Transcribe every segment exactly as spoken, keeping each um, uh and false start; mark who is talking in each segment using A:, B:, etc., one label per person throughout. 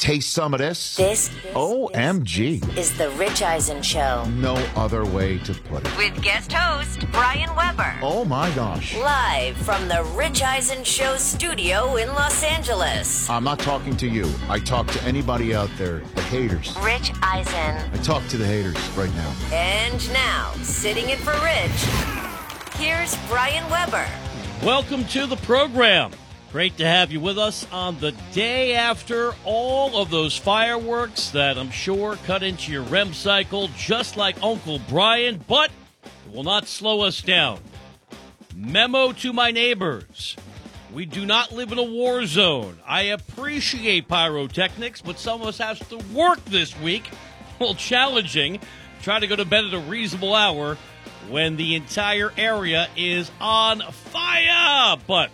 A: taste some of this?
B: This,
A: O M G.
B: is the Rich Eisen Show.
A: No other way to put it.
B: With guest host, Brian Weber.
A: Oh my gosh.
B: Live from the Rich Eisen Show studio in Los Angeles.
A: I'm not talking to you. I talk to anybody out there, the haters.
B: Rich Eisen.
A: I talk to the haters right now.
B: And now, sitting in for Rich, here's Brian Weber.
C: Welcome to the program. Great to have you with us on the day after all of those fireworks that I'm sure cut into your R E M cycle just like Uncle Brian, but it will not slow us down. Memo to my neighbors. We do not live in a war zone. I appreciate pyrotechnics, but some of us have to work this week. Well, challenging. Try to go to bed at a reasonable hour when the entire area is on fire. But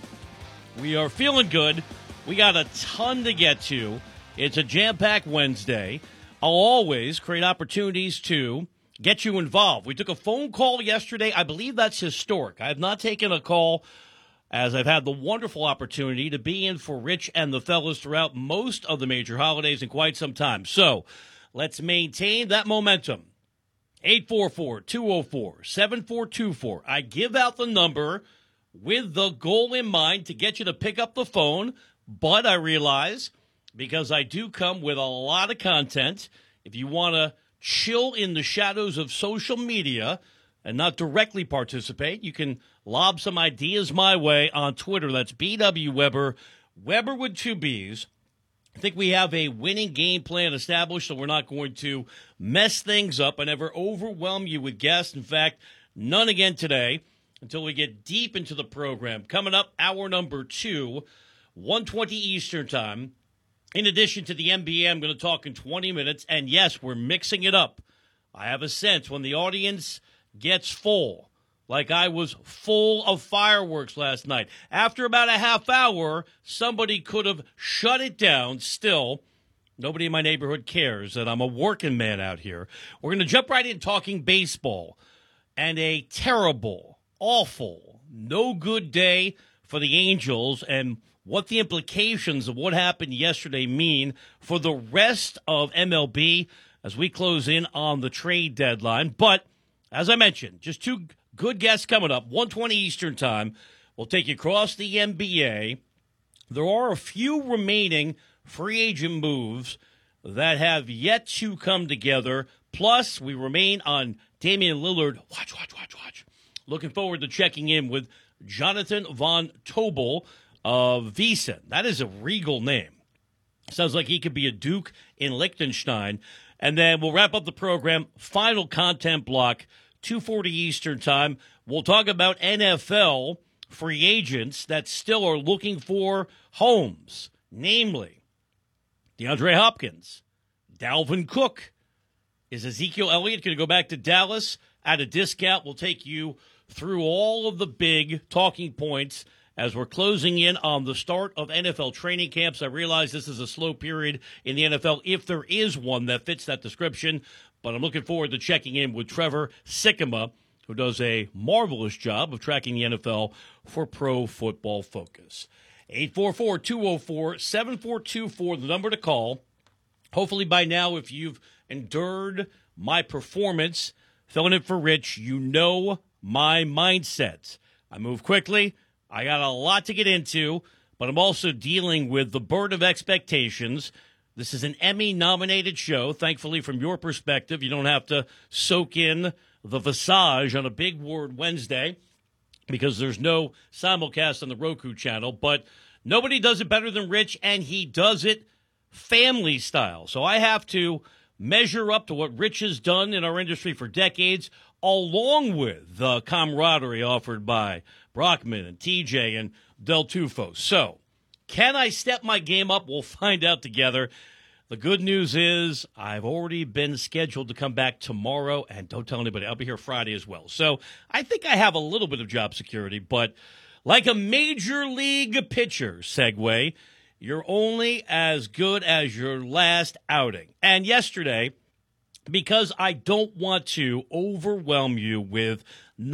C: we are feeling good. We got a ton to get to. It's a jam-packed Wednesday. I'll always create opportunities to get you involved. We took a phone call yesterday. I believe that's historic. I have not taken a call as I've had the wonderful opportunity to be in for Rich and the fellas throughout most of the major holidays in quite some time. So let's maintain that momentum. eight four four, two oh four, seven four two four. I give out the number with the goal in mind to get you to pick up the phone, but I realize, because I do come with a lot of content, if you want to chill in the shadows of social media and not directly participate, you can lob some ideas my way on Twitter. That's B W Weber, Weber with two B's. I think we have a winning game plan established, so we're not going to mess things up and ever overwhelm you with guests. In fact, none again today until we get deep into the program. Coming up, hour number two, one twenty Eastern Time. In addition to the N B A, I'm going to talk in twenty minutes. And yes, we're mixing it up. I have a sense when the audience gets full, like I was full of fireworks last night. After about a half hour, somebody could have shut it down. Still, nobody in my neighborhood cares that I'm a working man out here. We're going to jump right in talking baseball and a terrible, awful, no good day for the Angels and what the implications of what happened yesterday mean for the rest of M L B as we close in on the trade deadline. But as I mentioned, just two good guests coming up, one twenty Eastern Time. We'll take you across the N B A. There are a few remaining free agent moves that have yet to come together. Plus, we remain on Damian Lillard. Watch, watch, watch, watch. Looking forward to checking in with Jonathan Von Tobel of Wiesn. That is a regal name. Sounds like he could be a Duke in Liechtenstein. And then we'll wrap up the program. Final content block, two forty Eastern Time. We'll talk about N F L free agents that still are looking for homes, namely DeAndre Hopkins, Dalvin Cook. Is Ezekiel Elliott going to go back to Dallas at a discount? We'll take you through all of the big talking points as we're closing in on the start of N F L training camps. I realize this is a slow period in the N F L, if there is one that fits that description. But I'm looking forward to checking in with Trevor Sikkema, who does a marvelous job of tracking the N F L for Pro Football Focus. eight four four, two oh four, seven four two four, the number to call. Hopefully by now, if you've endured my performance, filling in for Rich, you know my mindset. I move quickly. I got a lot to get into, but I'm also dealing with the burden of expectations. This is an Emmy-nominated show. Thankfully, from your perspective, you don't have to soak in the visage on a Big Word Wednesday because there's no simulcast on the Roku channel. But nobody does it better than Rich, and he does it family style. So I have to measure up to what Rich has done in our industry for decades, along with the camaraderie offered by Brockman and T J and Del Tufo. So, can I step my game up? We'll find out together. The good news is I've already been scheduled to come back tomorrow, and don't tell anybody, I'll be here Friday as well. So, I think I have a little bit of job security, but like a major league pitcher, segue, you're only as good as your last outing. And yesterday, because I don't want to overwhelm you with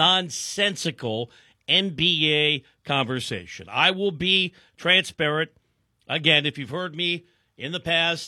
C: nonsensical N B A conversation, I will be transparent. Again, if you've heard me in the past,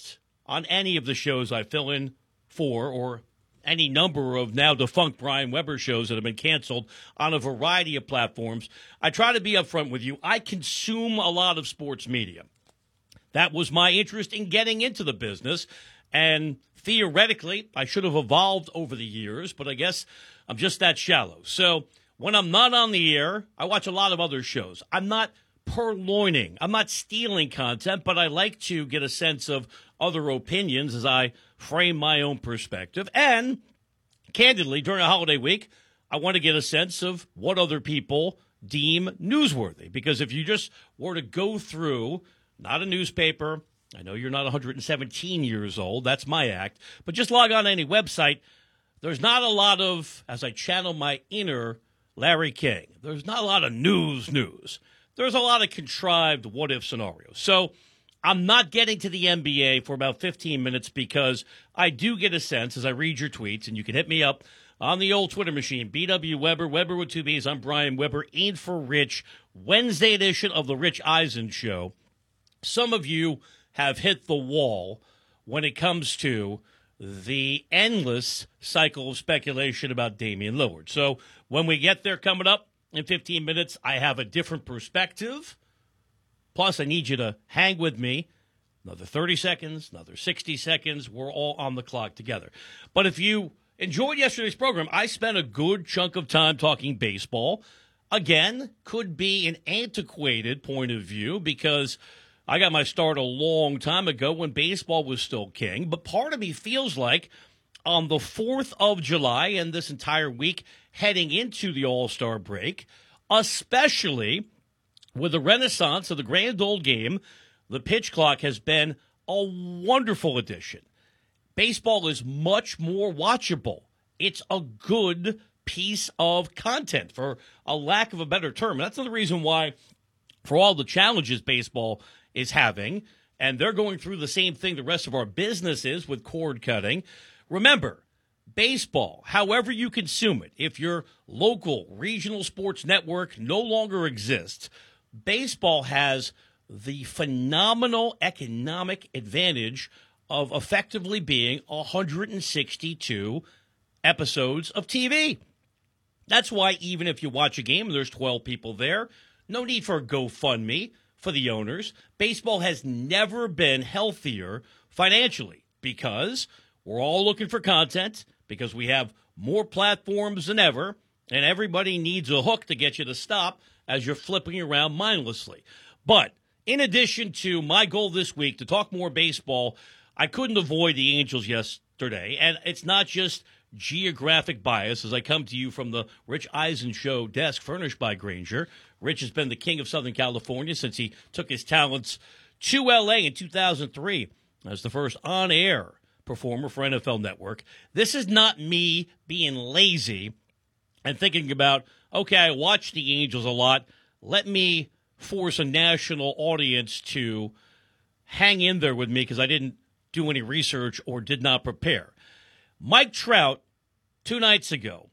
C: on any of the shows I fill in for or any number of now defunct Brian Weber shows that have been canceled on a variety of platforms. I try to be upfront with you. I consume a lot of sports media. That was my interest in getting into the business. And theoretically, I should have evolved over the years, but I guess I'm just that shallow. So when I'm not on the air, I watch a lot of other shows. I'm not purloining. I'm not stealing content, but I like to get a sense of other opinions as I frame my own perspective. And candidly, during a holiday week, I want to get a sense of what other people deem newsworthy. Because if you just were to go through, not a newspaper, I know you're not one hundred seventeen years old, that's my act, but just log on to any website, there's not a lot of, as I channel my inner Larry King, there's not a lot of news news. There's a lot of contrived what-if scenarios. So I'm not getting to the N B A for about fifteen minutes because I do get a sense as I read your tweets, and you can hit me up on the old Twitter machine, B W Weber, Weber with two B's. I'm Brian Weber, in for Rich, Wednesday edition of the Rich Eisen Show. Some of you have hit the wall when it comes to the endless cycle of speculation about Damian Lillard. So when we get there coming up in fifteen minutes, I have a different perspective. Plus, I need you to hang with me. Another thirty seconds, another sixty seconds. We're all on the clock together. But if you enjoyed yesterday's program, I spent a good chunk of time talking baseball. Again, could be an antiquated point of view because I got my start a long time ago when baseball was still king. But part of me feels like on the fourth of July and this entire week heading into the All-Star break, especially with the renaissance of the grand old game, the pitch clock has been a wonderful addition. Baseball is much more watchable. It's a good piece of content, for a lack of a better term. And that's another reason why, for all the challenges baseball is having, and they're going through the same thing the rest of our business is with cord cutting. Remember, baseball, however you consume it, if your local regional sports network no longer exists, baseball has the phenomenal economic advantage of effectively being one hundred sixty-two episodes of T V. That's why even if you watch a game and there's twelve people there, no need for a GoFundMe for the owners. Baseball has never been healthier financially because we're all looking for content, because we have more platforms than ever, and everybody needs a hook to get you to stop as you're flipping around mindlessly. But in addition to my goal this week to talk more baseball, I couldn't avoid the Angels yesterday, and it's not just geographic bias as I come to you from the Rich Eisen Show desk furnished by Grainger. Rich has been the king of Southern California since he took his talents to L A in two thousand three as the first on-air performer for N F L Network. This is not me being lazy and thinking about, okay, I watch the Angels a lot. Let me force a national audience to hang in there with me because I didn't do any research or did not prepare. Mike Trout, two nights ago,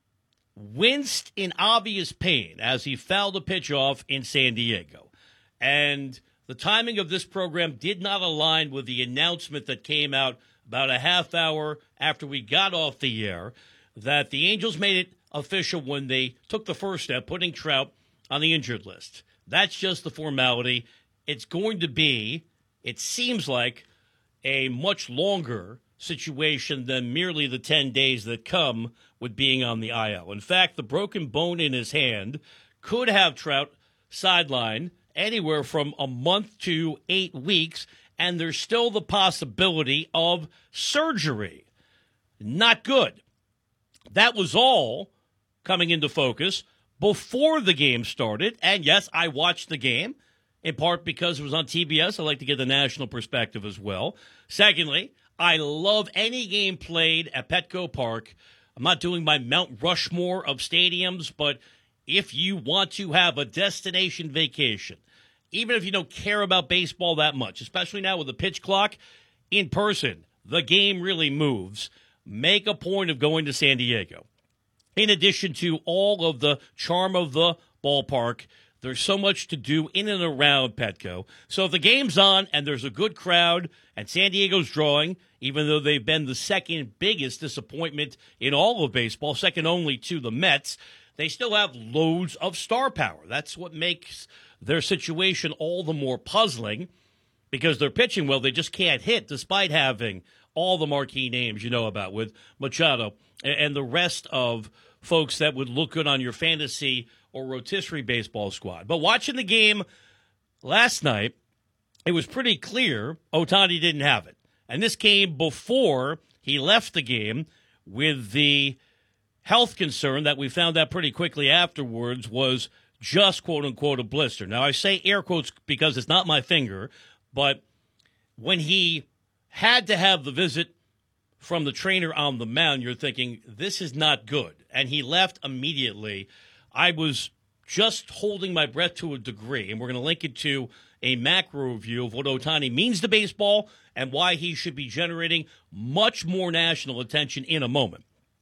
C: winced in obvious pain as he fouled a pitch off in San Diego. And the timing of this program did not align with the announcement that came out about a half hour after we got off the air that the Angels made it official when they took the first step, putting Trout on the injured list. That's just the formality. It's going to be, it seems like, a much longer situation than merely the ten days that come with being on the I L. In fact, the broken bone in his hand could have Trout sidelined anywhere from a month to eight weeks, and there's still the possibility of surgery. Not good. That was all coming into focus before the game started, and yes, I watched the game, in part because it was on T B S. I like to get the national perspective as well. Secondly, I love any game played at Petco Park. I'm not doing my Mount Rushmore of stadiums, but if you want to have a destination vacation, even if you don't care about baseball that much, especially now with the pitch clock, in person, the game really moves. Make a point of going to San Diego. In addition to all of the charm of the ballpark, There's so much to do in and around Petco. So if the game's on and there's a good crowd and San Diego's drawing, even though they've been the second biggest disappointment in all of baseball, second only to the Mets, they still have loads of star power. That's what makes their situation all the more puzzling, because they're pitching well. They just can't hit despite having all the marquee names you know about with Machado and the rest of folks that would look good on your fantasy or rotisserie baseball squad. But watching the game last night, it was pretty clear Ohtani didn't have it. And this came before he left the game with the health concern that we found out pretty quickly afterwards was just, quote-unquote, a blister. Now, I say air quotes because it's not my finger, but when he had to have the visit from the trainer on the mound, you're thinking, this is not good. And he left immediately. I was just holding my breath to a degree, and we're going to link it to a macro review of what Ohtani means to baseball and why he should be generating much more national attention in a moment.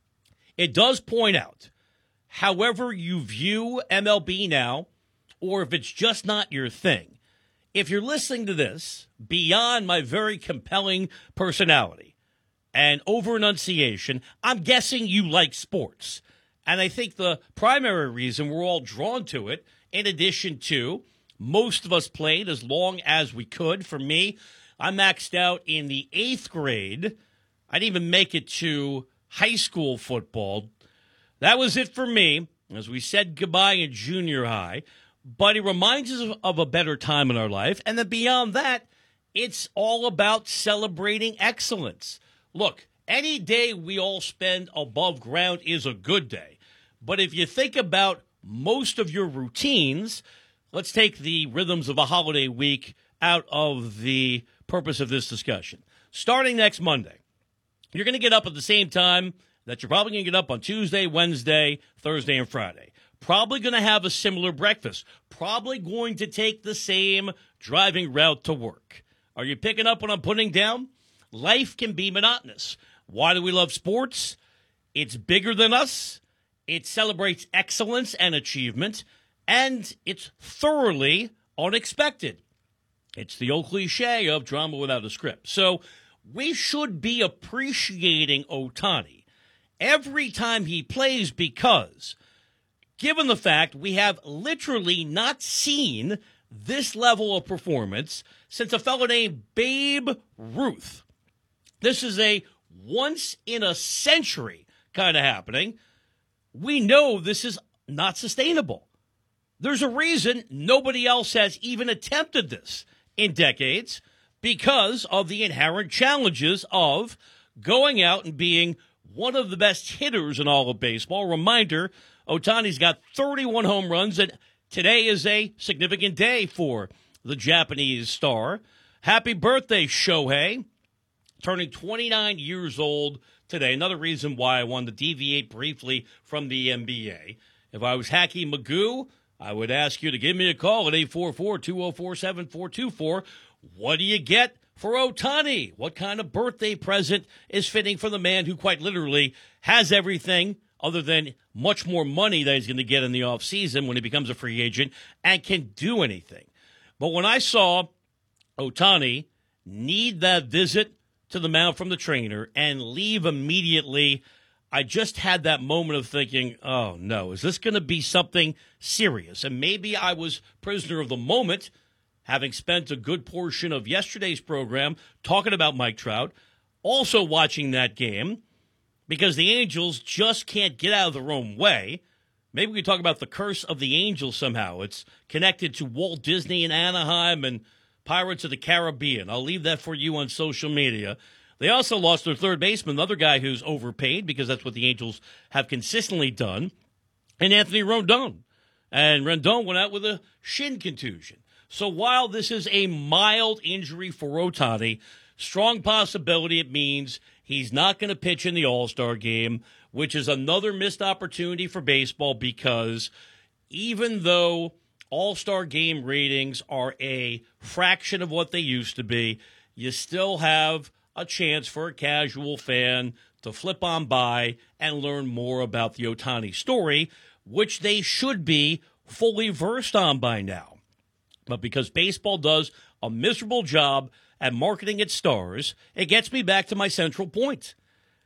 C: It does point out, however you view M L B now, or if it's just not your thing, if you're listening to this beyond my very compelling personality and over-enunciation, I'm guessing you like sports. And I think the primary reason we're all drawn to it, in addition to most of us played as long as we could. For me, I maxed out in the eighth grade. I didn't even make it to high school football. That was it for me, as we said goodbye in junior high. But it reminds us of a better time in our life. And then beyond that, it's all about celebrating excellence. Look, any day we all spend above ground is a good day. But if you think about most of your routines, let's take the rhythms of a holiday week out of the purpose of this discussion. Starting next Monday, you're going to get up at the same time that you're probably going to get up on Tuesday, Wednesday, Thursday, and Friday. Probably going to have a similar breakfast. Probably going to take the same driving route to work. Are you picking up what I'm putting down? Life can be monotonous. Why do we love sports? It's bigger than us. It celebrates excellence and achievement, and it's thoroughly unexpected. It's the old cliche of drama without a script. So we should be appreciating Ohtani every time he plays because, given the fact we have literally not seen this level of performance since a fellow named Babe Ruth. This is a once-in-a-century kind of happening. We know this is not sustainable. There's a reason nobody else has even attempted this in decades because of the inherent challenges of going out and being one of the best hitters in all of baseball. Reminder, Ohtani's got thirty-one home runs, and today is a significant day for the Japanese star. Happy birthday, Shohei, turning twenty-nine years old today. Another reason why I wanted to deviate briefly from the N B A. If I was Hacky Magoo, I would ask you to give me a call at eight four four, two oh four, seven four two four. What do you get for Ohtani? What kind of birthday present is fitting for the man who quite literally has everything other than much more money that he's going to get in the offseason when he becomes a free agent and can do anything? But when I saw Ohtani need that visit to the mound from the trainer and leave immediately, I just had that moment of thinking, oh, no, is this going to be something serious? And maybe I was prisoner of the moment, having spent a good portion of yesterday's program talking about Mike Trout, also watching that game, because the Angels just can't get out of their own way. Maybe we talk about the curse of the Angels somehow. It's connected to Walt Disney and Anaheim and Pirates of the Caribbean. I'll leave that for you on social media. They also lost their third baseman, another guy who's overpaid because that's what the Angels have consistently done, and Anthony Rendon. And Rendon went out with a shin contusion. So while this is a mild injury for Ohtani, strong possibility it means he's not going to pitch in the All-Star game, which is another missed opportunity for baseball because even though All-Star game ratings are a fraction of what they used to be, you still have a chance for a casual fan to flip on by and learn more about the Ohtani story, which they should be fully versed on by now. But because baseball does a miserable job at marketing its stars, it gets me back to my central point.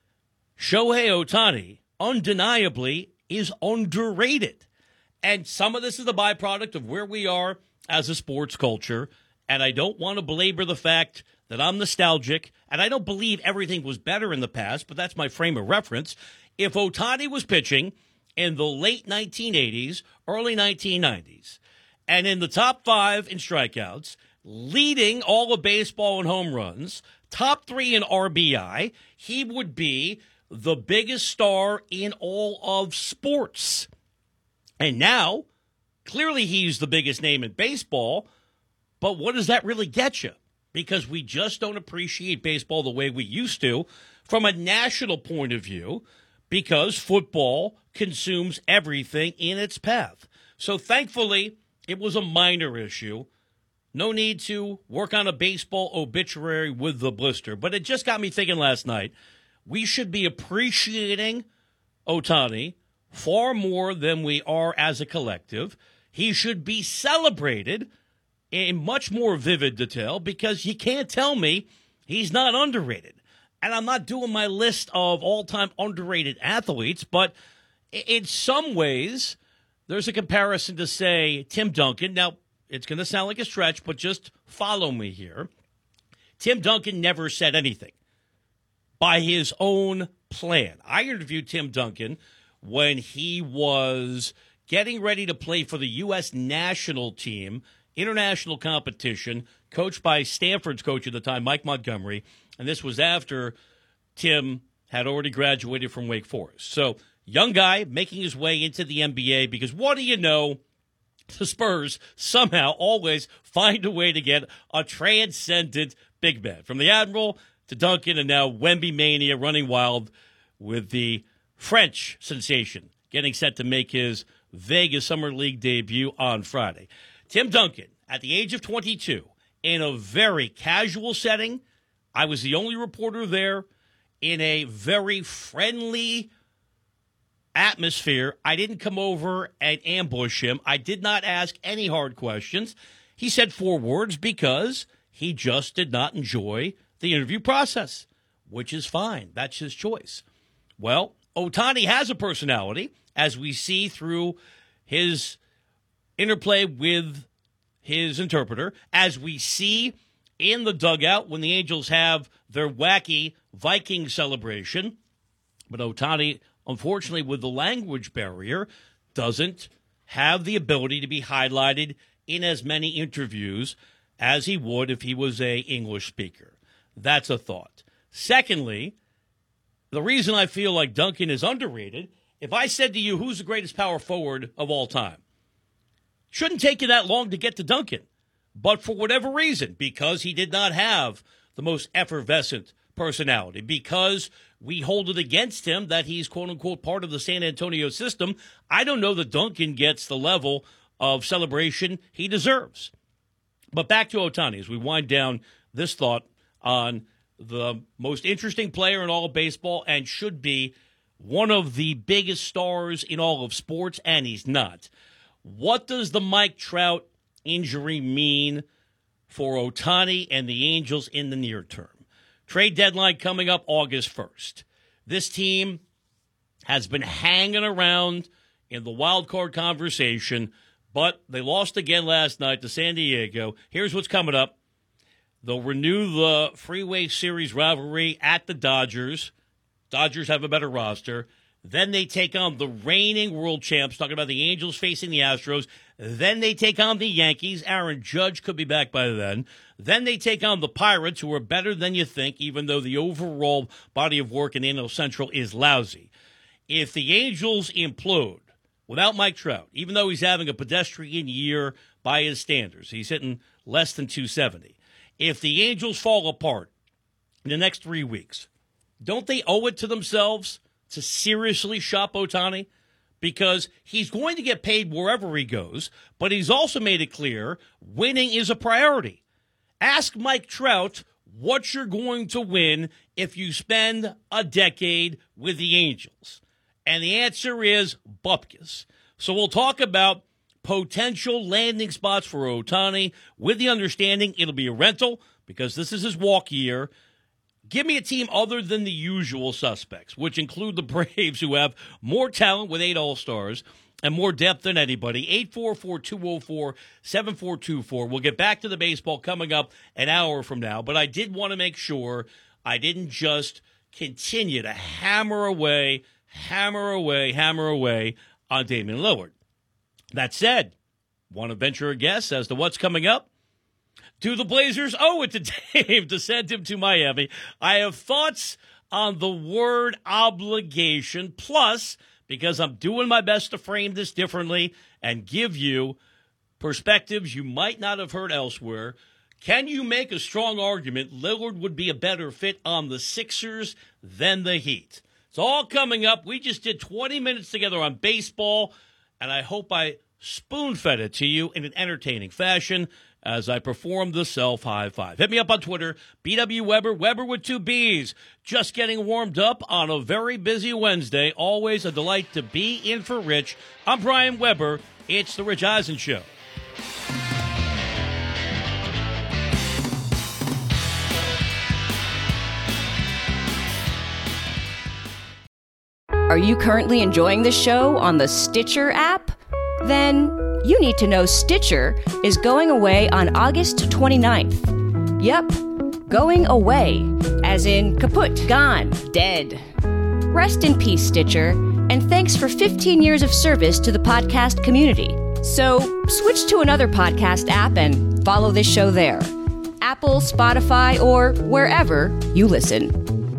C: Shohei Ohtani undeniably is underrated. And some of this is the byproduct of where we are as a sports culture. And I don't want to belabor the fact that I'm nostalgic, and I don't believe everything was better in the past, but that's my frame of reference. If Ohtani was pitching in the late nineteen eighties, early nineteen nineties, and in the top five in strikeouts, leading all of baseball in home runs, top three in R B I, he would be the biggest star in all of sports. And now, clearly he's the biggest name in baseball, but what does that really get you? Because we just don't appreciate baseball the way we used to from a national point of view, because football consumes everything in its path. So thankfully, it was a minor issue. No need to work on a baseball obituary with the blister. But it just got me thinking last night, we should be appreciating Ohtani far more than we are as a collective. He should be celebrated in much more vivid detail, because you can't tell me he's not underrated. And I'm not doing my list of all-time underrated athletes, but in some ways, there's a comparison to, say, Tim Duncan. Now, it's going to sound like a stretch, but just follow me here. Tim Duncan never said anything by his own plan. I interviewed Tim Duncan when he was getting ready to play for the U S national team, international competition, coached by Stanford's coach at the time, Mike Montgomery. And this was after Tim had already graduated from Wake Forest. So, young guy making his way into the N B A, because what do you know? The Spurs somehow always find a way to get a transcendent big man. From the Admiral to Duncan, and now Wemby Mania running wild with the French sensation getting set to make his Vegas Summer League debut on Friday. Tim Duncan, at the age of twenty-two, in a very casual setting. I was the only reporter there, in a very friendly atmosphere. I didn't come over and ambush him. I did not ask any hard questions. He said four words because he just did not enjoy the interview process, which is fine. That's his choice. Well, Ohtani has a personality, as we see through his interplay with his interpreter, as we see in the dugout when the Angels have their wacky Viking celebration. But Ohtani, unfortunately, with the language barrier, doesn't have the ability to be highlighted in as many interviews as he would if he was a English speaker. That's a thought. Secondly, the reason I feel like Duncan is underrated, if I said to you, who's the greatest power forward of all time? Shouldn't take you that long to get to Duncan. But for whatever reason, because he did not have the most effervescent personality, because we hold it against him that he's quote-unquote part of the San Antonio system, I don't know that Duncan gets the level of celebration he deserves. But back to Ohtani as we wind down this thought on the most interesting player in all of baseball and should be one of the biggest stars in all of sports, and he's not. What does the Mike Trout injury mean for Ohtani and the Angels in the near term? Trade deadline coming up August first. This team has been hanging around in the wild card conversation, but they lost again last night to San Diego. Here's what's coming up. They'll renew the Freeway Series rivalry at the Dodgers. Dodgers have a better roster. Then they take on the reigning world champs, talking about the Angels facing the Astros. Then they take on the Yankees. Aaron Judge could be back by then. Then they take on the Pirates, who are better than you think, even though the overall body of work in N L Central is lousy. If the Angels implode without Mike Trout, even though he's having a pedestrian year by his standards, he's hitting less than two seventy. If the Angels fall apart in the next three weeks, don't they owe it to themselves to seriously shop Ohtani? Because he's going to get paid wherever he goes, but he's also made it clear winning is a priority. Ask Mike Trout what you're going to win if you spend a decade with the Angels. And the answer is bupkis. So we'll talk about potential landing spots for Ohtani, with the understanding it'll be a rental because this is his walk year. Give me a team other than the usual suspects, which include the Braves, who have more talent with eight All-Stars and more depth than anybody. eight four four, two oh four, seven four two four. We'll get back to the baseball coming up an hour from now, but I did want to make sure I didn't just continue to hammer away, hammer away, hammer away on Damian Lillard. That said, want to venture a guess as to what's coming up? Do the Blazers owe it to Dame to send him to Miami? I have thoughts on the word obligation, plus, because I'm doing my best to frame this differently and give you perspectives you might not have heard elsewhere, can you make a strong argument Lillard would be a better fit on the Sixers than the Heat? It's all coming up. We just did twenty minutes together on baseball, and I hope I spoon-fed it to you in an entertaining fashion as I perform the self-high five. Hit me up on Twitter, B W Weber, Weber with two B's. Just getting warmed up on a very busy Wednesday. Always a delight to be in for Rich. I'm Brian Weber. It's The Rich Eisen Show.
D: Are you currently enjoying the show on the Stitcher app? Then you need to know Stitcher is going away on August twenty-ninth. Yep, going away, as in kaput, gone, dead. Rest in peace, Stitcher, and thanks for fifteen years of service to the podcast community. So switch to another podcast app and follow this show there. Apple, Spotify, or wherever you listen.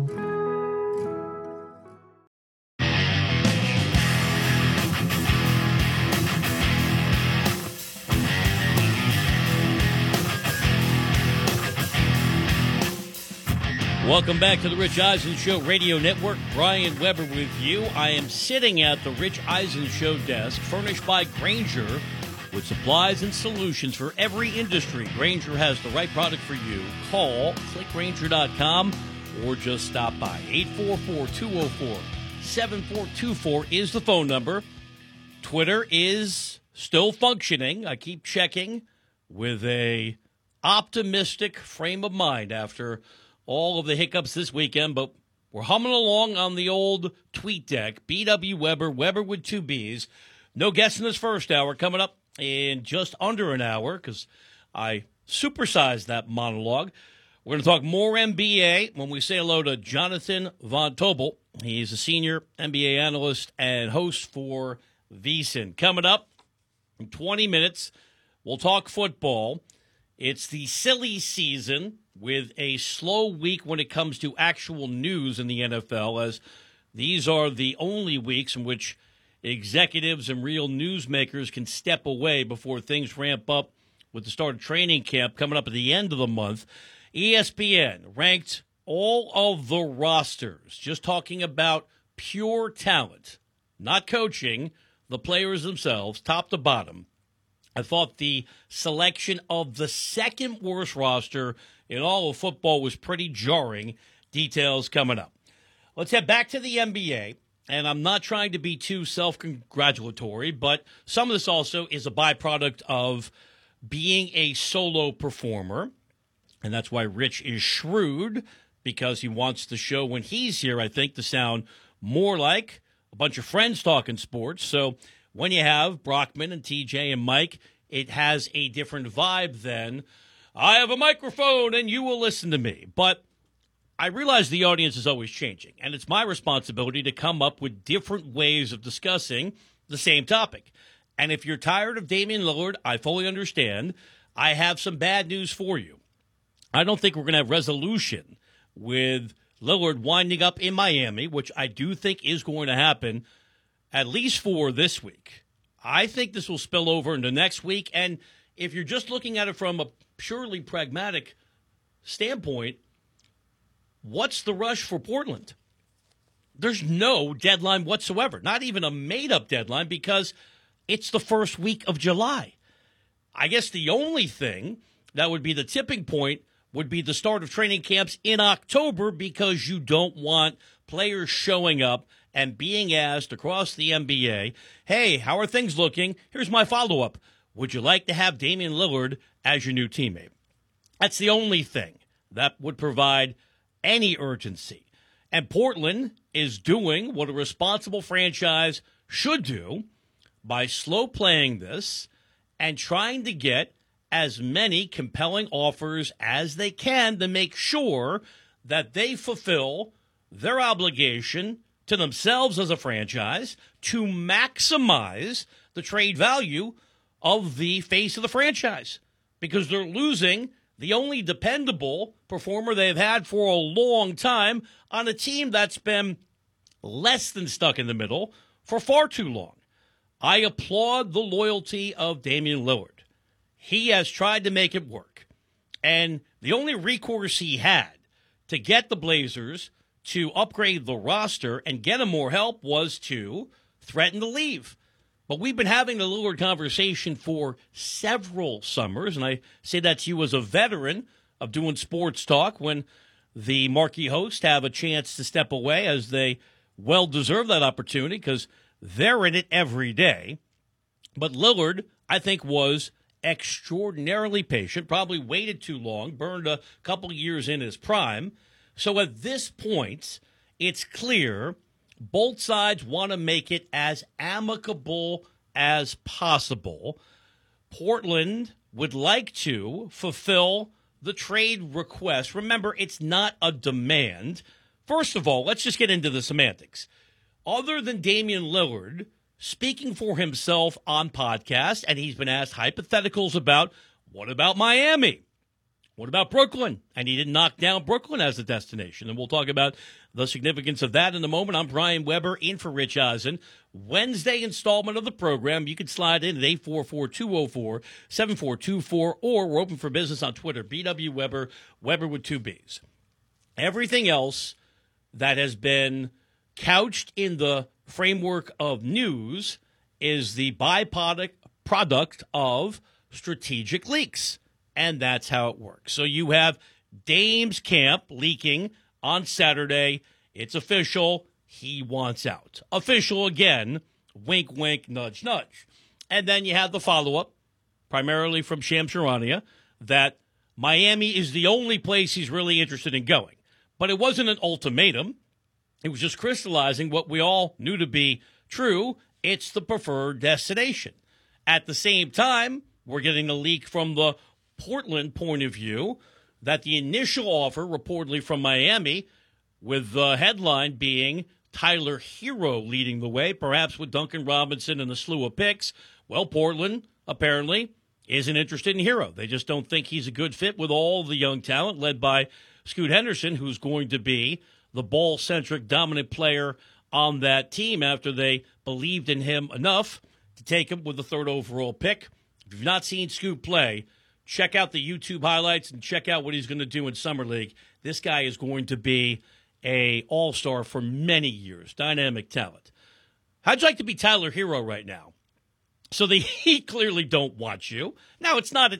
C: Welcome back to the Rich Eisen Show Radio Network. Brian Weber with you. I am sitting at the Rich Eisen Show desk, furnished by Grainger, with supplies and solutions for every industry. Grainger has the right product for you. Call, click Grainger dot com, or just stop by. eight four four, two oh four, seven four two four is the phone number. Twitter is still functioning. I keep checking with a optimistic frame of mind after all of the hiccups this weekend, but we're humming along on the old tweet deck. B W Weber, Weber with two B's. No guests in this first hour. Coming up in just under an hour because I supersized that monologue. We're going to talk more N B A when we say hello to Jonathan Von Tobel. He's a senior N B A analyst and host for VSiN. Coming up in twenty minutes, we'll talk football. It's the silly season with a slow week when it comes to actual news in the N F L, as these are the only weeks in which executives and real newsmakers can step away before things ramp up with the start of training camp coming up at the end of the month. E S P N ranked all of the rosters, just talking about pure talent, not coaching, the players themselves, top to bottom. I thought the selection of the second worst roster in all of football was pretty jarring. Details coming up. Let's head back to the N B A. And I'm not trying to be too self-congratulatory, but some of this also is a byproduct of being a solo performer. And that's why Rich is shrewd, because he wants the show when he's here, I think, to sound more like a bunch of friends talking sports. So when you have Brockman and T J and Mike, it has a different vibe than I have a microphone and you will listen to me. But I realize the audience is always changing, and it's my responsibility to come up with different ways of discussing the same topic. And if you're tired of Damian Lillard, I fully understand. I have some bad news for you. I don't think we're going to have resolution with Lillard winding up in Miami, which I do think is going to happen, at least for this week. I think this will spill over into next week. And if you're just looking at it from a purely pragmatic standpoint, what's the rush for Portland? There's no deadline whatsoever, not even a made-up deadline, because it's the first week of July. I guess the only thing that would be the tipping point would be the start of training camps in October, because you don't want players showing up and being asked across the N B A, hey, how are things looking? Here's my follow-up. Would you like to have Damian Lillard as your new teammate? That's the only thing that would provide any urgency. And Portland is doing what a responsible franchise should do by slow playing this and trying to get as many compelling offers as they can to make sure that they fulfill their obligation to themselves as a franchise to maximize the trade value of the face of the franchise, because they're losing the only dependable performer they've had for a long time on a team that's been less than stuck in the middle for far too long. I applaud the loyalty of Damian Lillard. He has tried to make it work. And the only recourse he had to get the Blazers to upgrade the roster and get him more help was to threaten to leave. But we've been having the Lillard conversation for several summers, and I say that to you as a veteran of doing sports talk when the marquee hosts have a chance to step away, as they well deserve that opportunity because they're in it every day. But Lillard, I think, was extraordinarily patient, probably waited too long, burned a couple years in his prime. So at this point, it's clear both sides want to make it as amicable as possible. Portland would like to fulfill the trade request. Remember, it's not a demand. First of all, let's just get into the semantics. Other than Damian Lillard speaking for himself on podcasts, and he's been asked hypotheticals about, what about Miami? What about Brooklyn? And he didn't knock down Brooklyn as a destination. And we'll talk about the significance of that in a moment. I'm Brian Weber, in for Rich Eisen. Wednesday installment of the program. You can slide in at eight four four, two oh four, seven four two four, or we're open for business on Twitter, B W Weber, Weber with two B's. Everything else that has been couched in the framework of news is the byproduct product of strategic leaks. And that's how it works. So you have Dame's camp leaking on Saturday. It's official. He wants out. Official again. Wink, wink, nudge, nudge. And then you have the follow-up, primarily from Shams Charania, that Miami is the only place he's really interested in going. But it wasn't an ultimatum. It was just crystallizing what we all knew to be true. It's the preferred destination. At the same time, we're getting a leak from the Portland point of view that the initial offer reportedly from Miami, with the headline being Tyler Hero leading the way, perhaps with Duncan Robinson and a slew of picks. Well, Portland apparently isn't interested in Hero. They just don't think he's a good fit with all the young talent led by Scoot Henderson, who's going to be the ball-centric dominant player on that team after they believed in him enough to take him with the third overall pick. If you've not seen Scoot play, check out the YouTube highlights and check out what he's going to do in Summer League. This guy is going to be a all-star for many years. Dynamic talent. How'd you like to be Tyler Hero right now? So the Heat clearly don't want you. Now, it's not an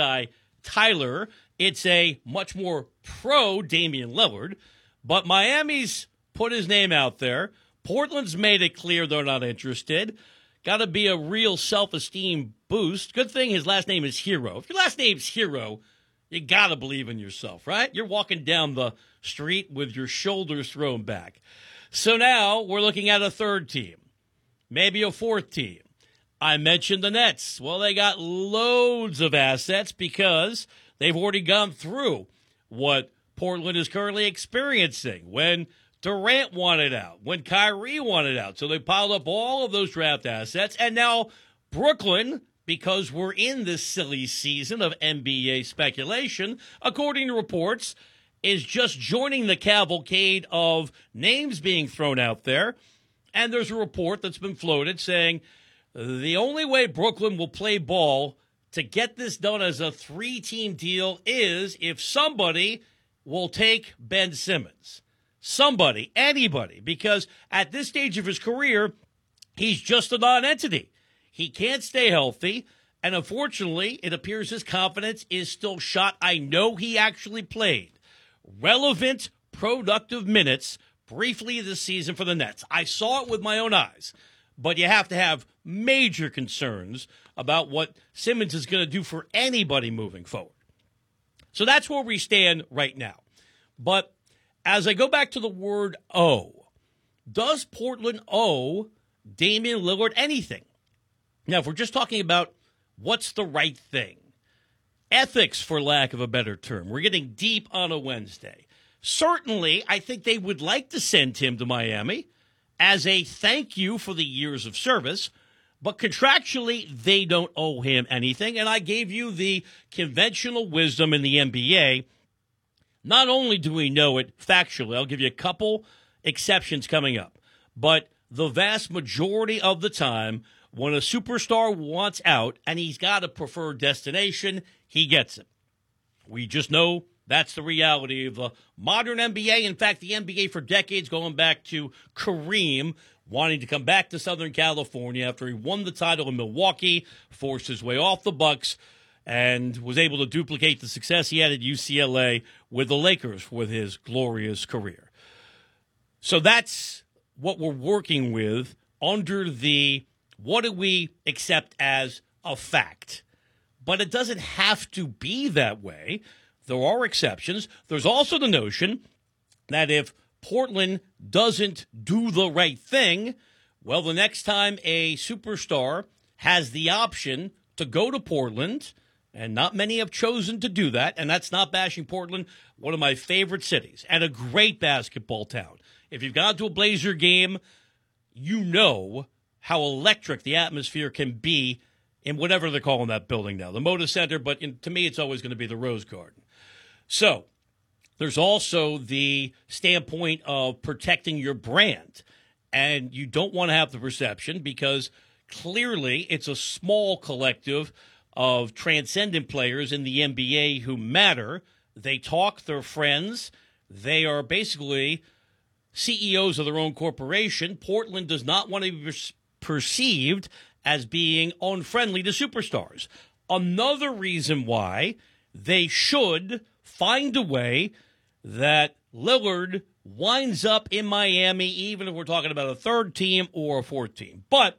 C: anti-Tyler. It's a much more pro-Damian Lillard. But Miami's put his name out there. Portland's made it clear they're not interested. Got to be a real self-esteem boost. Good thing his last name is Hero. If your last name's Hero, you got to believe in yourself, right? You're walking down the street with your shoulders thrown back. So now we're looking at a third team, maybe a fourth team. I mentioned the Nets. Well, they got loads of assets because they've already gone through what Portland is currently experiencing when Durant wanted out, when Kyrie wanted out. So they piled up all of those draft assets. And now Brooklyn, because we're in this silly season of N B A speculation, according to reports, is just joining the cavalcade of names being thrown out there. And there's a report that's been floated saying the only way Brooklyn will play ball to get this done as a three-team deal is if somebody will take Ben Simmons. Somebody, anybody, because at this stage of his career, he's just a non-entity. He can't stay healthy, and unfortunately, it appears his confidence is still shot. I know he actually played relevant, productive minutes briefly this season for the Nets. I saw it with my own eyes, but you have to have major concerns about what Simmons is going to do for anybody moving forward. So that's where we stand right now. But as I go back to the word O, does Portland owe Damian Lillard anything? Now, if we're just talking about what's the right thing, ethics, for lack of a better term, we're getting deep on a Wednesday. Certainly, I think they would like to send him to Miami as a thank you for the years of service, but contractually, they don't owe him anything. And I gave you the conventional wisdom in the N B A. Not only do we know it factually, I'll give you a couple exceptions coming up, but the vast majority of the time, when a superstar wants out and he's got a preferred destination, he gets it. We just know that's the reality of the modern N B A. In fact, the N B A for decades, going back to Kareem, wanting to come back to Southern California after he won the title in Milwaukee, forced his way off the Bucks, and was able to duplicate the success he had at U C L A with the Lakers with his glorious career. So that's what we're working with under the what do we accept as a fact. But it doesn't have to be that way. There are exceptions. There's also the notion that if Portland doesn't do the right thing, well, the next time a superstar has the option to go to Portland, and not many have chosen to do that, and that's not bashing Portland, one of my favorite cities, and a great basketball town. If you've gone to a Blazer game, you know how electric the atmosphere can be in whatever they're calling that building now, the Moda Center, but in, to me it's always going to be the Rose Garden. So there's also the standpoint of protecting your brand, and you don't want to have the perception, because clearly it's a small collective of transcendent players in the N B A who matter. They talk, they're friends, they are basically C E Os of their own corporation. Portland does not want to be perceived as being unfriendly to superstars. Another reason why they should find a way that Lillard winds up in Miami, even if we're talking about a third team or a fourth team. But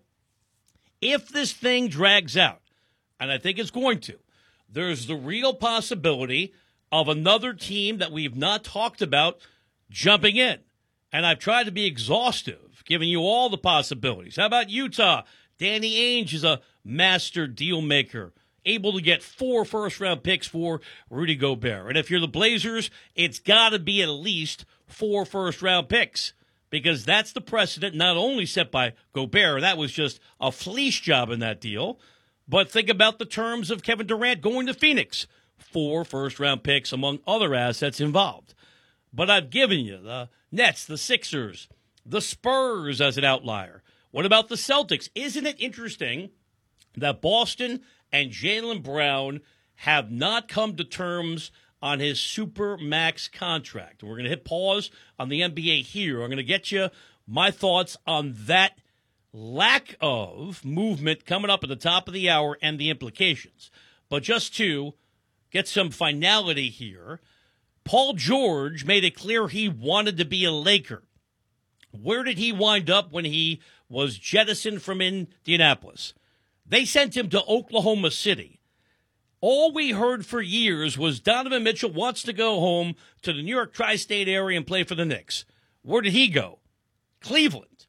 C: if this thing drags out, and I think it's going to, there's the real possibility of another team that we've not talked about jumping in. And I've tried to be exhaustive, giving you all the possibilities. How about Utah? Danny Ainge is a master deal maker, able to get four first-round picks for Rudy Gobert. And if you're the Blazers, it's got to be at least four first-round picks, because that's the precedent not only set by Gobert, that was just a fleece job in that deal, but think about the terms of Kevin Durant going to Phoenix. Four first-round picks among other assets involved. But I've given you the Nets, the Sixers, the Spurs as an outlier. What about the Celtics? Isn't it interesting that Boston and Jaylen Brown have not come to terms on his super max contract? We're going to hit pause on the N B A here. I'm going to get you my thoughts on that lack of movement coming up at the top of the hour and the implications. But just to get some finality here, Paul George made it clear he wanted to be a Laker. Where did he wind up when he was jettisoned from Indianapolis? They sent him to Oklahoma City. All we heard for years was Donovan Mitchell wants to go home to the New York tri-state area and play for the Knicks. Where did he go? Cleveland.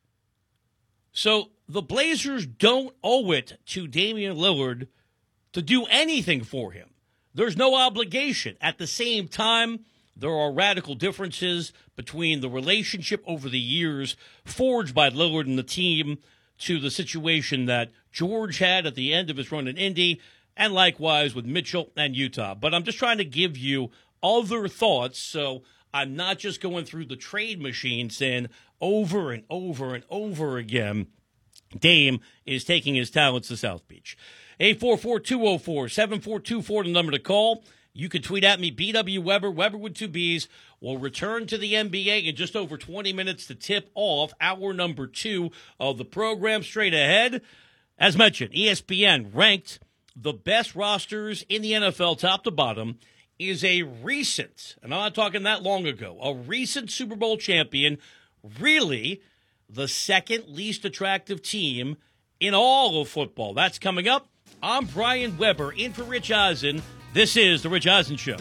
C: So the Blazers don't owe it to Damian Lillard to do anything for him. There's no obligation. At the same time, there are radical differences between the relationship over the years forged by Lillard and the team to the situation that George had at the end of his run in Indy, and likewise with Mitchell and Utah. But I'm just trying to give you other thoughts, so I'm not just going through the trade machine saying over and over and over again, Dame is taking his talents to South Beach. eight four four, two oh four, seven four two four, the number to call. You can tweet at me, B W Weber, Weber with two B's. We'll return to the N B A in just over twenty minutes to tip off hour number two of the program. Straight ahead, as mentioned, E S P N ranked the best rosters in the N F L top to bottom is a recent, and I'm not talking that long ago, a recent Super Bowl champion really the second least attractive team in all of football. That's coming up. I'm Brian Weber, in for Rich Eisen. This is The Rich Eisen Show.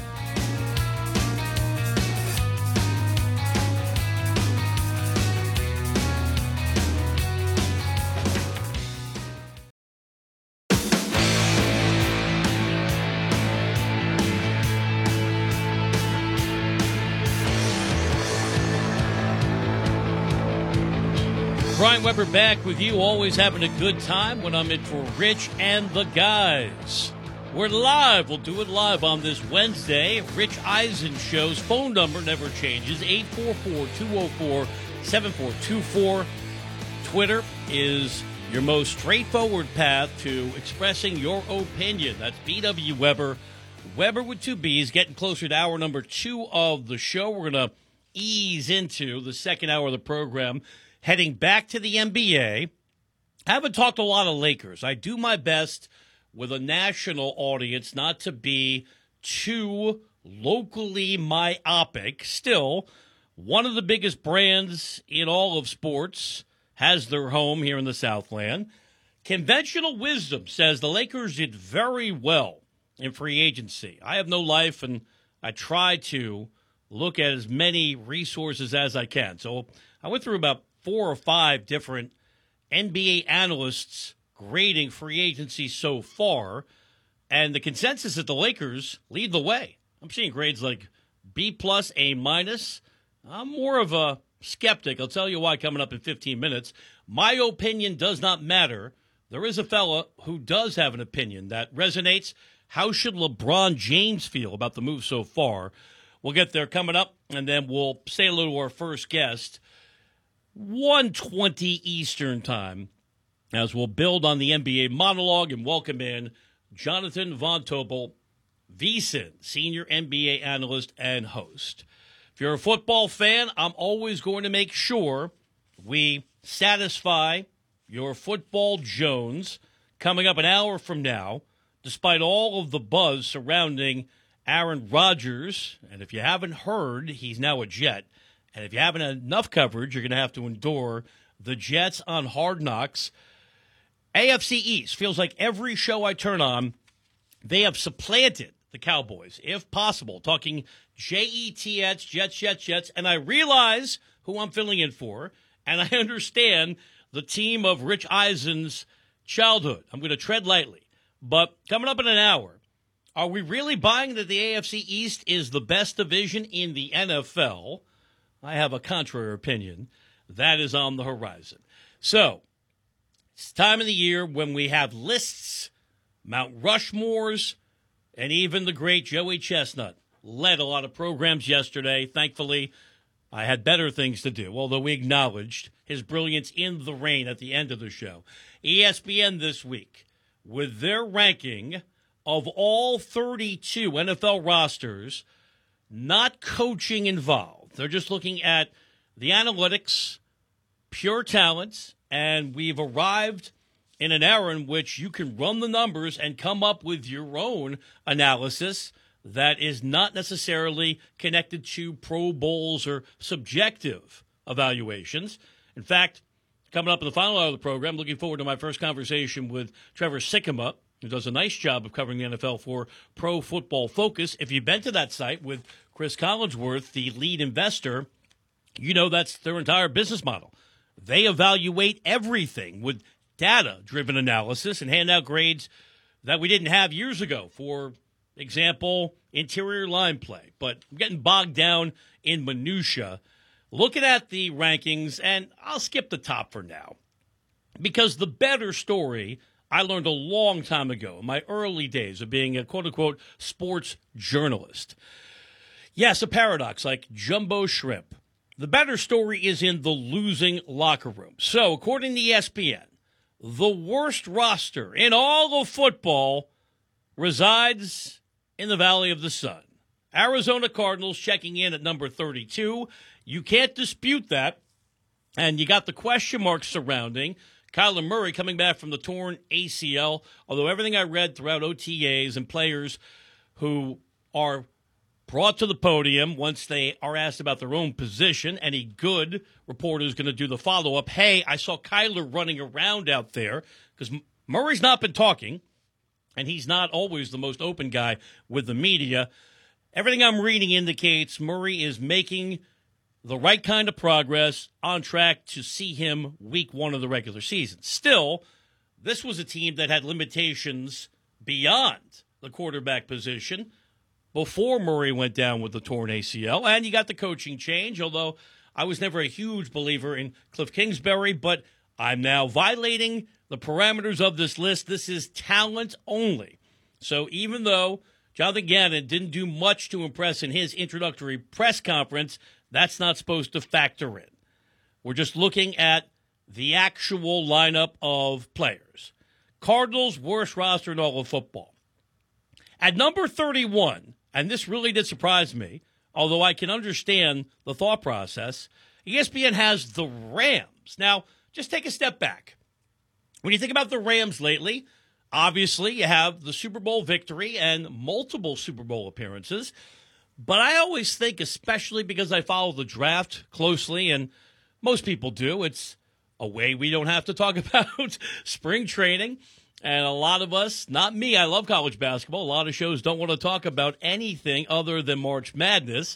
C: Brian Weber back with you, always having a good time when I'm in for Rich and the guys. We're live. We'll do it live on this Wednesday. Rich Eisen Show's phone number never changes, eight four four, two oh four, seven four two four. Twitter is your most straightforward path to expressing your opinion. That's B W Weber. Weber with two B's, getting closer to hour number two of the show. We're going to ease into the second hour of the program. Heading back to the N B A, I haven't talked a lot of Lakers. I do my best with a national audience not to be too locally myopic. Still, one of the biggest brands in all of sports has their home here in the Southland. Conventional wisdom says the Lakers did very well in free agency. I have no life, and I try to look at as many resources as I can. So I went through about four or five different N B A analysts grading free agency so far, and the consensus is that the Lakers lead the way. I'm seeing grades like B plus, A minus. I'm more of a skeptic. I'll tell you why coming up in fifteen minutes. My opinion does not matter. There is a fella who does have an opinion that resonates. How should LeBron James feel about the move so far? We'll get there coming up, and then we'll say hello to our first guest. one twenty Eastern Time, as we'll build on the N B A monologue and welcome in Jonathan Von Tobel, V S I N, Senior N B A Analyst and Host. If you're a football fan, I'm always going to make sure we satisfy your football Jones coming up an hour from now, despite all of the buzz surrounding Aaron Rodgers. And if you haven't heard, he's now a Jet. And if you haven't had enough coverage, you're going to have to endure the Jets on Hard Knocks. A F C East feels like every show I turn on, they have supplanted the Cowboys, if possible. Talking J E T S, Jets, Jets, Jets. And I realize who I'm filling in for, and I understand the team of Rich Eisen's childhood. I'm going to tread lightly. But coming up in an hour, are we really buying that the A F C East is the best division in the N F L? I have a contrary opinion. That is on the horizon. So, it's time of the year when we have lists, Mount Rushmores, and even the great Joey Chestnut led a lot of programs yesterday. Thankfully, I had better things to do, although we acknowledged his brilliance in the rain at the end of the show. E S P N this week, with their ranking of all thirty-two N F L rosters, not coaching involved. They're just looking at the analytics, pure talent, and we've arrived in an era in which you can run the numbers and come up with your own analysis that is not necessarily connected to Pro Bowls or subjective evaluations. In fact, coming up in the final hour of the program, looking forward to my first conversation with Trevor Sikkema, who does a nice job of covering the N F L for Pro Football Focus. If you've been to that site with Chris Collinsworth, the lead investor, you know that's their entire business model. They evaluate everything with data-driven analysis and hand out grades that we didn't have years ago. For example, interior line play. But I'm getting bogged down in minutia. Looking at the rankings, and I'll skip the top for now, because the better story I learned a long time ago, in my early days of being a quote-unquote sports journalist. Yes, a paradox like jumbo shrimp. The better story is in the losing locker room. So, according to E S P N, the worst roster in all of football resides in the Valley of the Sun. Arizona Cardinals checking in at number thirty-two. You can't dispute that. And you got the question marks surrounding Kyler Murray coming back from the torn A C L, although everything I read throughout O T As and players who are brought to the podium once they are asked about their own position. Any good reporter is going to do the follow-up. Hey, I saw Kyler running around out there, because Murray's not been talking, and he's not always the most open guy with the media. Everything I'm reading indicates Murray is making the right kind of progress, on track to see him week one of the regular season. Still, this was a team that had limitations beyond the quarterback position before Murray went down with the torn A C L. And you got the coaching change, although I was never a huge believer in Cliff Kingsbury, but I'm now violating the parameters of this list. This is talent only. So even though Jonathan Gannon didn't do much to impress in his introductory press conference, that's not supposed to factor in. We're just looking at the actual lineup of players. Cardinals' worst roster in all of football. At number thirty-one, and this really did surprise me, although I can understand the thought process, E S P N has the Rams. Now, just take a step back. When you think about the Rams lately, obviously you have the Super Bowl victory and multiple Super Bowl appearances. But I always think, especially because I follow the draft closely, and most people do, it's a way we don't have to talk about spring training. And a lot of us, not me, I love college basketball. A lot of shows don't want to talk about anything other than March Madness.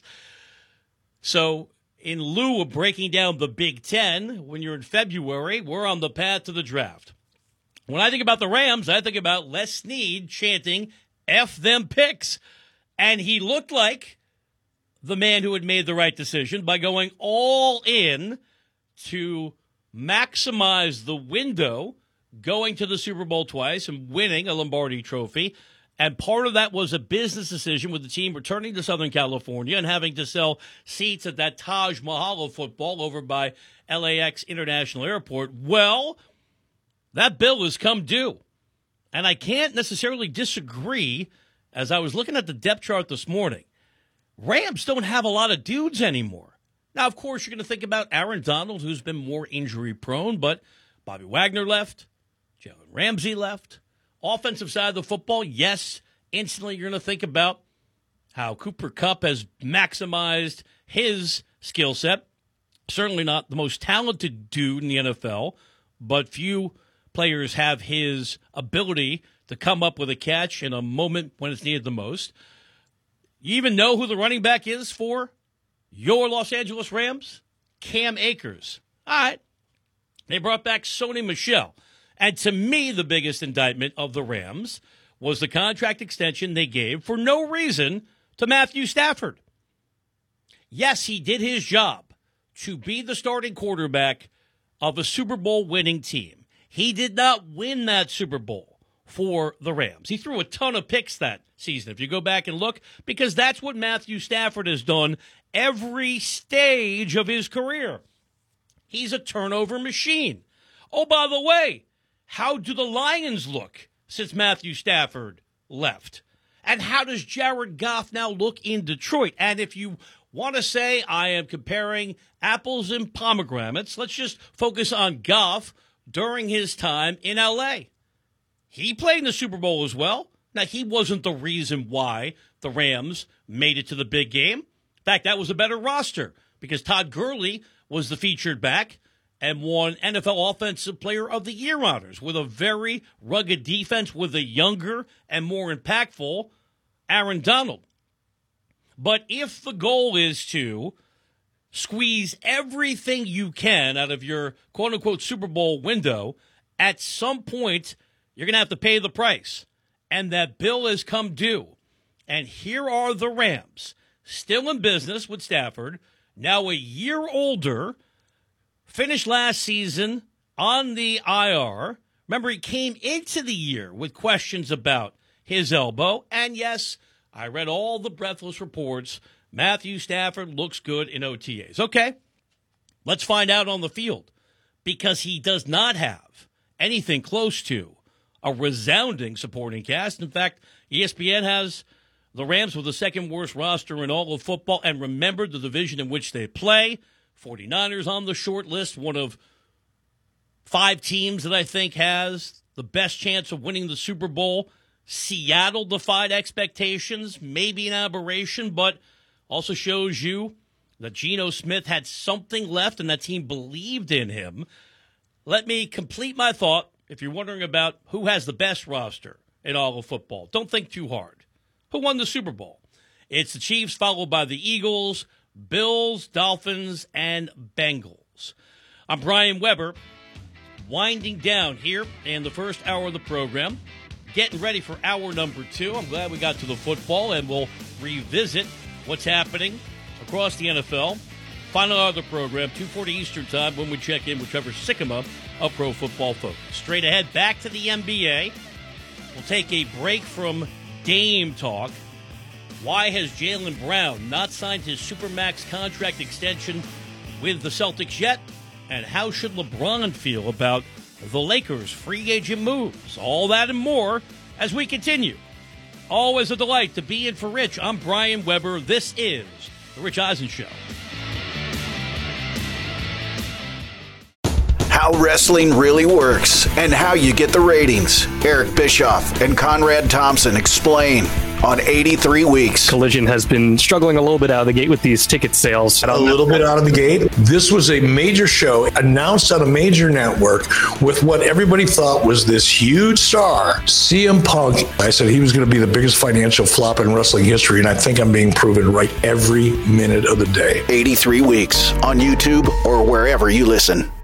C: So in lieu of breaking down the Big Ten, when you're in February, we're on the path to the draft. When I think about the Rams, I think about Les Snead chanting, F them picks. And he looked like the man who had made the right decision by going all in to maximize the window, going to the Super Bowl twice and winning a Lombardi trophy. And part of that was a business decision with the team returning to Southern California and having to sell seats at that Taj Mahal of football over by L A X International Airport. Well, that bill has come due. And I can't necessarily disagree. As I was looking at the depth chart this morning, Rams don't have a lot of dudes anymore. Now, of course, you're going to think about Aaron Donald, who's been more injury-prone, but Bobby Wagner left, Jalen Ramsey left. Offensive side of the football, yes, instantly you're going to think about how Cooper Kupp has maximized his skill set. Certainly not the most talented dude in the N F L, but few players have his ability to come up with a catch in a moment when it's needed the most. You even know who the running back is for your Los Angeles Rams? Cam Akers. All right. They brought back Sony Michel. And to me, the biggest indictment of the Rams was the contract extension they gave for no reason to Matthew Stafford. Yes, he did his job to be the starting quarterback of a Super Bowl winning team. He did not win that Super Bowl for the Rams. He threw a ton of picks that season, if you go back and look, because that's what Matthew Stafford has done every stage of his career. He's a turnover machine. Oh, by the way, how do the Lions look since Matthew Stafford left? And how does Jared Goff now look in Detroit? And if you want to say I am comparing apples and pomegranates, let's just focus on Goff during his time in L A. He played in the Super Bowl as well. Now, he wasn't the reason why the Rams made it to the big game. In fact, that was a better roster because Todd Gurley was the featured back and won N F L Offensive Player of the Year honors with a very rugged defense with a younger and more impactful Aaron Donald. But if the goal is to squeeze everything you can out of your quote-unquote Super Bowl window, at some point you're going to have to pay the price. And that bill has come due. And here are the Rams, still in business with Stafford, now a year older, finished last season on the I R. Remember, he came into the year with questions about his elbow. And yes, I read all the breathless reports. Matthew Stafford looks good in O T As. Okay, let's find out on the field. Because he does not have anything close to a resounding supporting cast. In fact, E S P N has the Rams with the second worst roster in all of football. And remember the division in which they play. forty-niners on the short list, one of five teams that I think has the best chance of winning the Super Bowl. Seattle defied expectations, maybe an aberration, but also shows you that Geno Smith had something left and that team believed in him. Let me complete my thought. If you're wondering about who has the best roster in all of football, don't think too hard. Who won the Super Bowl? It's the Chiefs, followed by the Eagles, Bills, Dolphins, and Bengals. I'm Brian Weber, winding down here in the first hour of the program, getting ready for hour number two. I'm glad we got to the football, and we'll revisit what's happening across the N F L. Final hour of the program, two forty Eastern Time, when we check in with Trevor Sikkema of Pro Football Focus. Straight ahead, back to the N B A. We'll take a break from Dame talk. Why has Jaylen Brown not signed his Supermax contract extension with the Celtics yet? And how should LeBron feel about the Lakers' free agent moves? All that and more as we continue. Always a delight to be in for Rich. I'm Brian Weber. This is The Rich Eisen Show.
E: How wrestling really works and how you get the ratings. Eric Bischoff and Conrad Thompson explain on eighty-three weeks.
F: Collision has been struggling a little bit out of the gate with these ticket sales.
G: A little bit out of the gate. This was a major show announced on a major network with what everybody thought was this huge star, C M Punk. I said he was going to be the biggest financial flop in wrestling history, and I think I'm being proven right every minute of the day.
E: eighty-three weeks on YouTube or wherever you listen.